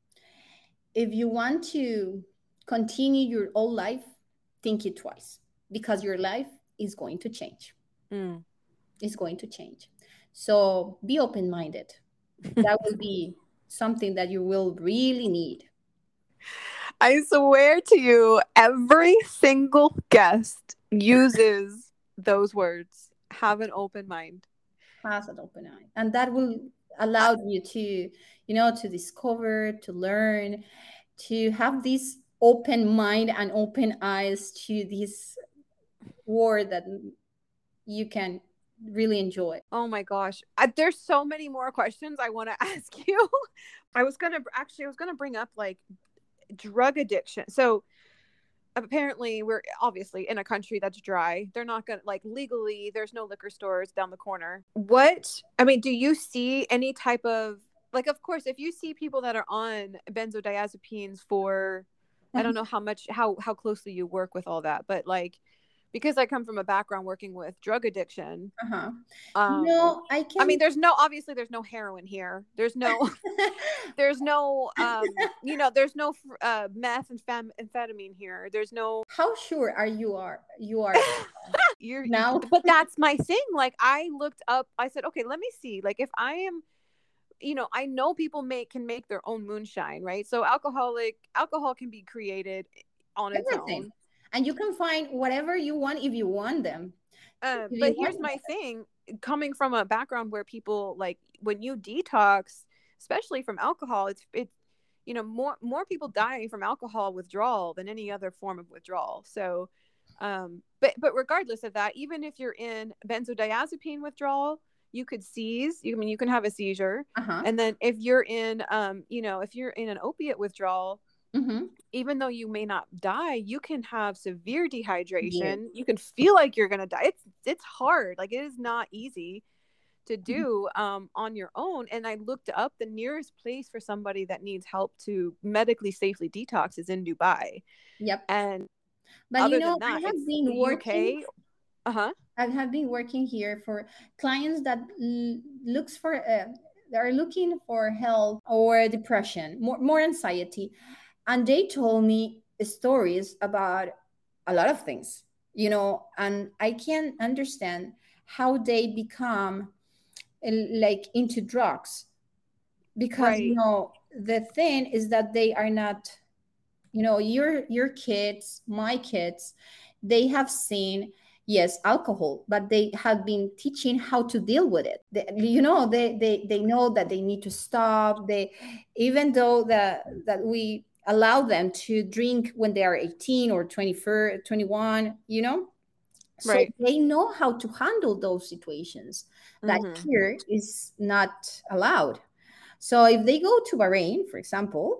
if you want to continue your old life, think it twice, because your life is going to change. Mm. It's going to change. So be open minded. That will be something that you will really need. I swear to you, every single guest uses those words. Have an open mind. Has an open eye. And that will allow you to, you know, to discover, to learn, to have this open mind and open eyes to this world that you can really enjoy. Oh my gosh. I, there's so many more questions I want to ask you. I was going to actually, I was going to bring up like drug addiction. So apparently we're obviously in a country that's dry. They're not going to, like, legally, there's no liquor stores down the corner. What, I mean, do you see any type of, like, of course, if you see people that are on benzodiazepines for, I don't know how much, how, how closely you work with all that, but like, because I come from a background working with drug addiction. Uh-huh. Um, No, I can. I mean, there's no, obviously there's no heroin here. There's no, there's no, um, you know, there's no uh, meth and fam- amphetamine here. There's no. How sure are you are you are You're, now? but that's my thing. Like, I looked up, I said, okay, let me see. Like, if I am, you know, I know people make, can make their own moonshine, right? So alcoholic, alcohol can be created on its Everything. own. And you can find whatever you want if you want them. Uh, If but you here's want my thing, coming from a background where people, like, when you detox, especially from alcohol, it's it's you know, more more people die from alcohol withdrawal than any other form of withdrawal. So um but but regardless of that, even if you're in benzodiazepine withdrawal, you could seize. You I mean you can have a seizure, Uh-huh. and then if you're in, um, you know, if you're in an opiate withdrawal, Mm-hmm. even though you may not die, you can have severe Yeah. dehydration. You can feel like you're gonna die. It's it's hard. Like, it is not easy to do um, on your own. And I looked up the nearest place for somebody that needs help to medically safely detox is in Dubai. Yep. And But other you know, than that, I have it's been the working. U K. Uh huh. I have been working here for clients that l- looks for uh, they are looking for help or depression, more more anxiety, and they told me stories about a lot of things, you know, and I can understand how they become uh, like into drugs because you Right. know the thing is that they are not, you know, your your kids, my kids, they have seen, yes, alcohol, but they have been teaching how to deal with it. They, you know, they, they they know that they need to stop. They, even though that that we allow them to drink when they are eighteen or twenty-four, twenty-one, you know, so Right. they know how to handle those situations that Mm-hmm. here is not allowed. So if they go to Bahrain, for example,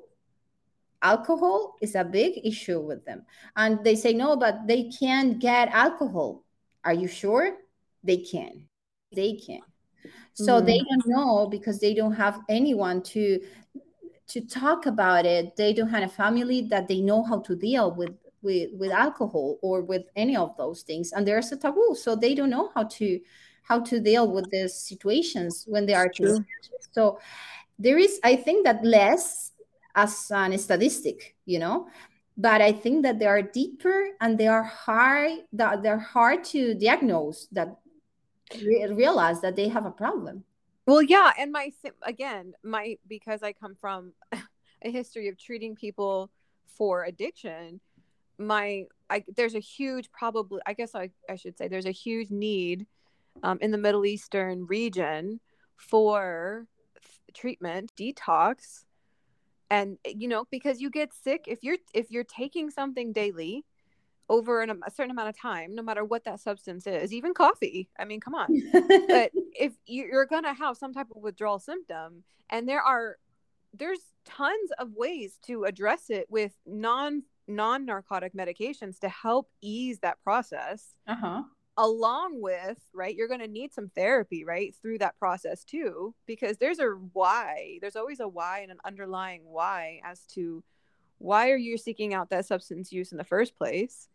alcohol is a big issue with them. And they say, no, but they can't get alcohol. Are you sure? They can. They can. So they Mm-hmm. don't know because they don't have anyone to to talk about it. They don't have a family that they know how to deal with with, with alcohol or with any of those things. And there's a taboo. So they don't know how to how to deal with these situations when they It's are true. teenagers. So there is, I think that less as an statistic, you know, but I think that they are deeper and they are hard, that they're hard to diagnose, that re- realize that they have a problem. Well, yeah, and my again, my because I come from a history of treating people for addiction, my I there's a huge probably I guess I, I should say there's a huge need um, in the Middle Eastern region for treatment, detox, and you know, because you get sick if you're if you're taking something daily over an, a certain amount of time, no matter what that substance is, even coffee. I mean, come on. But if you're going to have some type of withdrawal symptom, and there are there's tons of ways to address it with non non narcotic medications to help ease that process, Uh-huh. along with, right, you're going to need some therapy, right, through that process too, because there's a why. There's always a why and an underlying why as to why are you seeking out that substance use in the first place.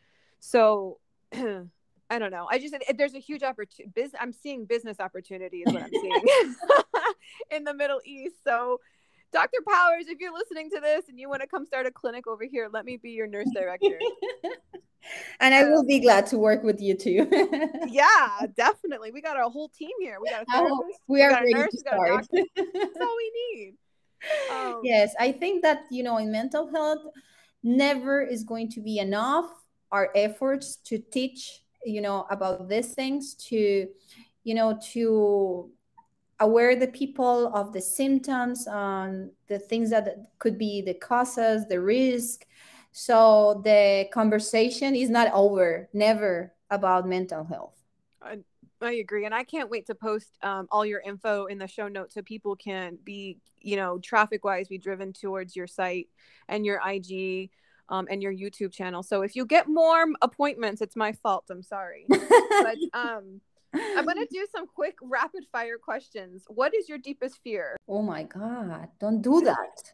So I don't know. I just, there's a huge opportunity. Biz- I'm seeing business opportunity is what I'm seeing in the Middle East. So Doctor Powers, if you're listening to this and you want to come start a clinic over here, let me be your nurse director. And I will Um, be glad to work with you too. yeah, definitely. We got a whole team here. We got a Oh, therapist, we we are got a ready nurse, to we got a start. doctor. That's all we need. Um, Yes, I think that, you know, in mental health, never is going to be enough our efforts to teach, you know, about these things, to, you know, to aware the people of the symptoms, on the things that could be the causes, the risk. So the conversation is not over, never, about mental health. I, I agree. And I can't wait to post um, all your info in the show notes so people can be, you know, traffic wise, be driven towards your site and your I G um, and your YouTube channel. So if you get more appointments, it's my fault. I'm sorry. But um, I'm going to do some quick rapid fire questions. What is your deepest fear? Oh my God, don't do that.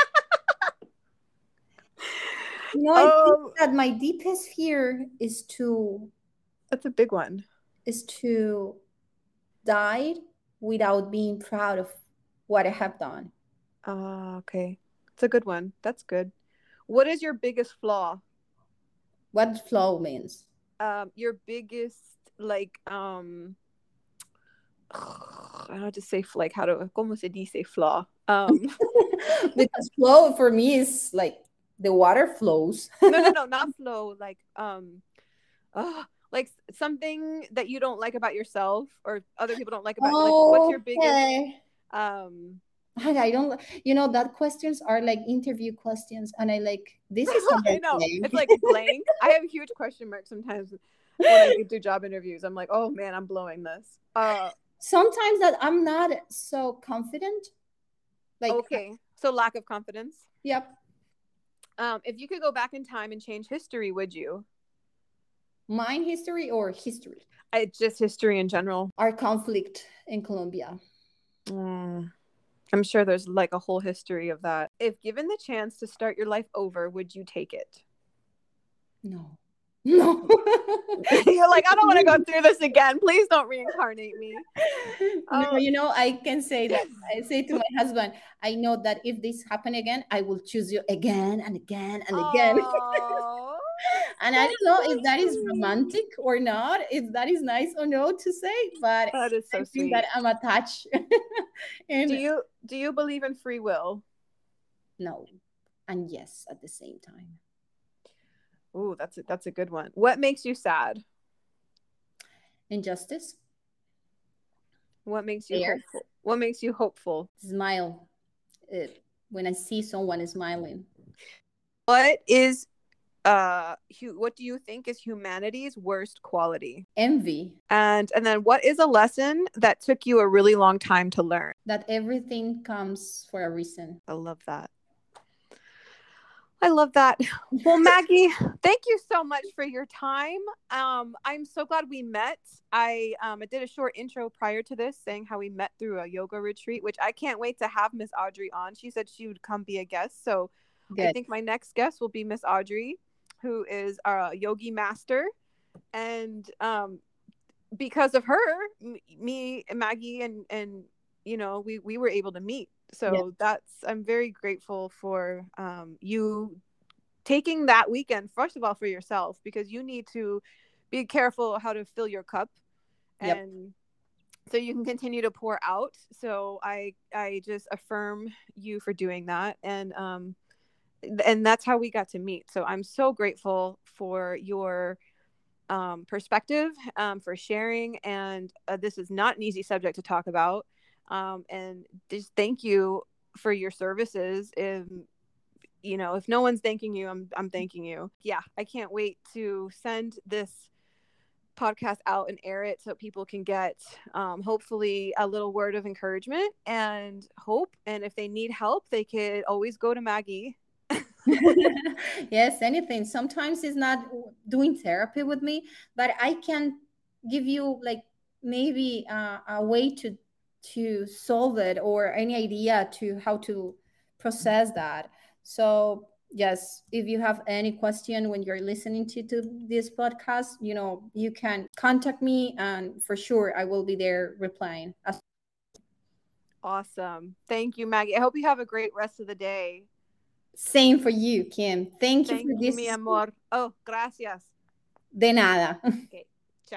You know, I think Oh, that my deepest fear is to that's a big one. is to die without being proud of what I have done. Uh, okay. It's a good one. That's good. What is your biggest flaw? What flow means. Um, your biggest, like, um, I don't know how to say, like, how to, como se dice flaw? Um, Because flow for me is like the water flows. no, no, no, not flow. Like, um, uh, like something that you don't like about yourself or other people don't like about, like, what's your biggest, Okay. um, And I don't, you know, that questions are like interview questions. And I like, this is I know, amazing. it's like blank. I have a huge question mark sometimes when I do job interviews. I'm like, oh man, I'm blowing this. Uh, sometimes that I'm not so confident. Like, okay, so lack of confidence. Yep. Um, if you could go back in time and change history, would you? Mine history or history? I, just history in general. Our conflict in Colombia. Mm, I'm sure there's like a whole history of that. If given the chance to start your life over, would you take it? No. No. You're like, I don't want to go through this again. Please don't reincarnate me. No, Oh. you know, I can say that. I say to my husband, I know that if this happen again, I will choose you again and again and again. Oh, and I don't know if that is romantic or not, if that is nice or no to say, but that is so I sweet. think that I'm attached. And do you do you believe in free will? No, and yes at the same time. Ooh, that's a, that's a good one. What makes you sad? Injustice. What makes you Fear. hopeful? What makes you hopeful? Smile uh, when I see someone smiling. What is uh hu- what do you think is humanity's worst quality? Envy. And and then what is a lesson that took you a really long time to learn? That everything comes for a reason. I love that. I love that. Well, Maggie, thank you so much for your time. Um, I'm so glad we met. I um, I did a short intro prior to this saying how we met through a yoga retreat, which I can't wait to have Miss Audrey on. She said she would come be a guest. So Good. I think my next guest will be Miss Audrey, who is our yogi master. And um, because of her, m- me, Maggie, and, and you know, we, we were able to meet. So yeah. that's, I'm very grateful for um, you taking that weekend, first of all, for yourself, because you need to be careful how to fill your cup. Yep. And so you can continue to pour out. So I, I just affirm you for doing that. And, um, and that's how we got to meet. So I'm so grateful for your um, perspective, um, for sharing. And uh, this is not an easy subject to talk about. Um, and just thank you for your services. If, you know, if no one's thanking you, I'm, I'm thanking you. Yeah. I can't wait to send this podcast out and air it so people can get, um, hopefully a little word of encouragement and hope. And if they need help, they could always go to Maggie. Yes, anything. Sometimes it's not doing therapy with me, but I can give you like maybe uh, a way to to solve it or any idea to how to process that. So yes, if you have any question when you're listening to, to this podcast, you know, you can contact me and for sure I will be there replying. Awesome. Thank you, Maggie. I hope you have a great rest of the day. Same for you, Kim. Thank you Thank for you, this. mi amor. Oh, gracias. De nada. Okay.